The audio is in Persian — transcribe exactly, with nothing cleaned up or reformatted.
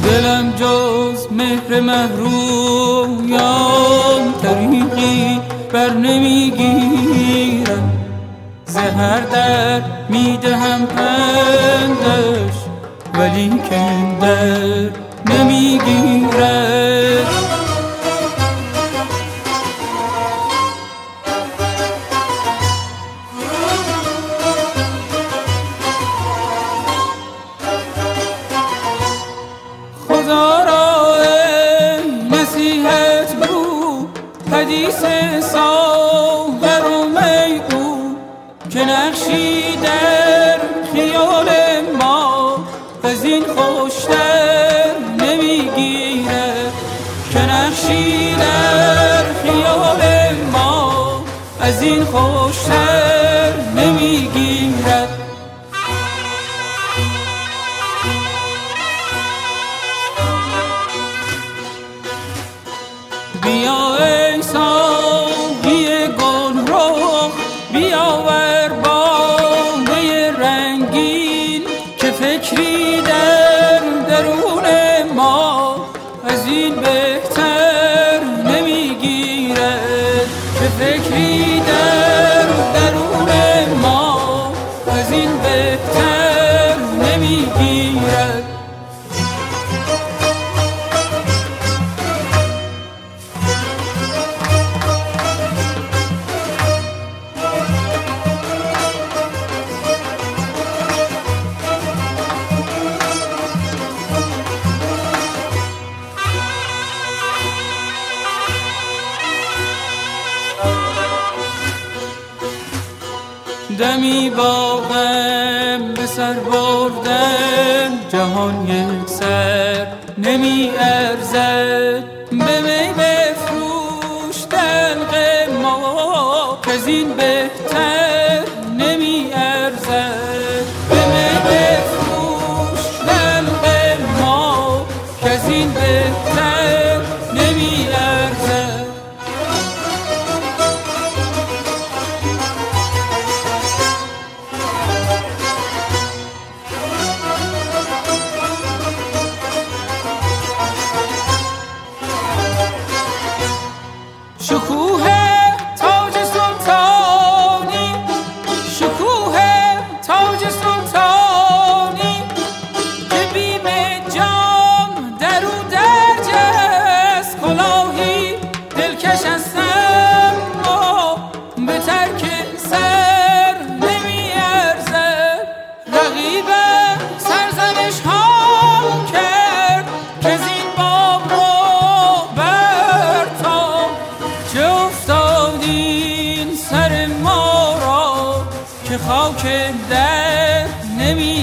دلم جز مهر محرومیان طریقی بر نمیگیرم، زهر در میدهم پندش ولی کن در نمیگیرد. خدا را ای نصیحت گو، حدیث ساغر و می گو، که نقشی در خیال ما از این خوشتر نمیگیرد، که نقشی در خیال ما از این خوشتر نمیگیرد. بیا ای ساقی گل رو، بیاور باده رنگین، که فکری در درون ما از این بهتر نمیگیرد، که فکری در درون ما از این بهتر نمیگیرد. دمی با غم به سر بردن، جهان یک سر نمی ارزد، به می بفروشتن غم ما کز این بهتر نمی ارزد، به می بفروشتن غم ما کز این بهتر نمی ارزد. شکوه تاج سلطانی، شکوه تاج سلطانی، که بیم جان در او درج است، کلاهی دلکش است اما به ترک سر نمی ارزد. رقیبم سرزنش ها کرد که زین باب رو برتاب، چه افتادین سر ما را که خاک در نمی